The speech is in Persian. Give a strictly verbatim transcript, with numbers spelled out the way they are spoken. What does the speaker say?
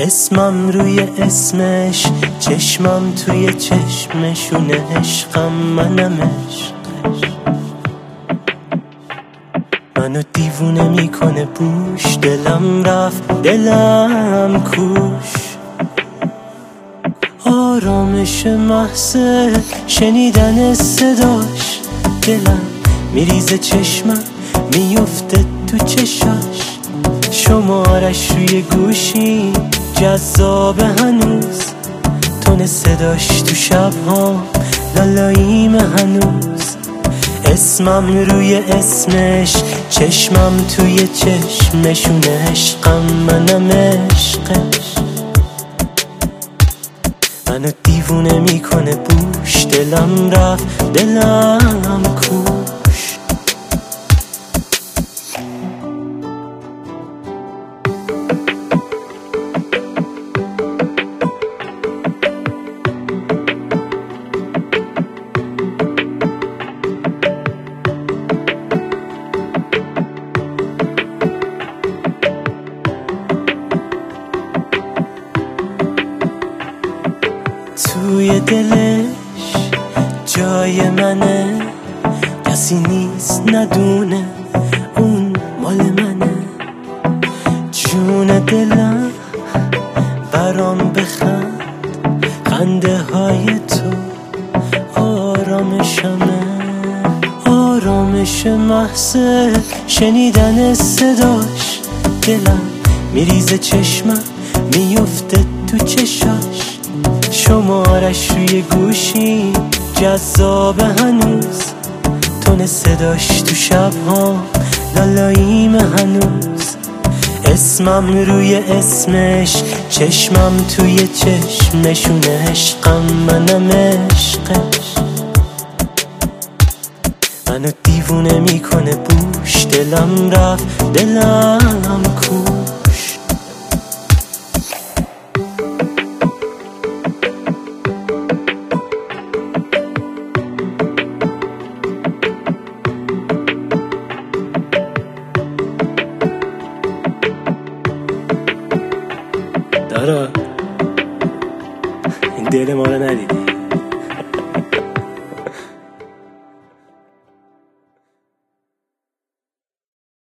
اسمم روی اسمش، چشمم توی چشمشونه، عشقم منم عشقش. منو دیوونه میکنه بوش، دلم رفت دلم کوش. آرامش محض شنیدن صداش، دلم میریزه چشمم میفته تو چشاش. شمارش روی گوشی جذاب هنوز، تون صداش تو شبها لالاییم هنوز. اسمم روی اسمش، چشمم توی چشمشونه، عشقم منم عشقش. منو دیوونه میکنه بوش، دلم رفت دلم کوش. توی دلش جای منه، کسی نیست ندونه اون مال منه. جون دلم برام بخند، خنده های تو آرامشمه. آرامش محض شنیدن صداش، دلم میریزه چشمم میفته تو چشاش. شمارش روی گوشی جذاب هنوز، تون صداش تو شبها لالاییم هنوز. اسمم روی اسمش، چشمم توی چشمشونه، عشقم منم عشقش. منو دیوونه میکنه بوش، دلم رفت دلم کوش.